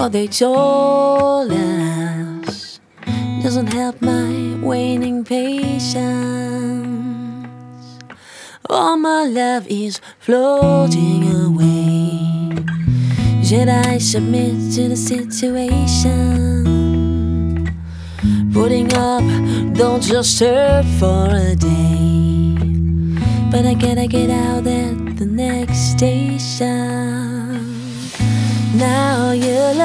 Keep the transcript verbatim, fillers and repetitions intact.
What they told us doesn't help my waning patience. All my love is floating away. Should I submit to the situation? Putting up don't just serve for a day, but I gotta get out at the next station. Now you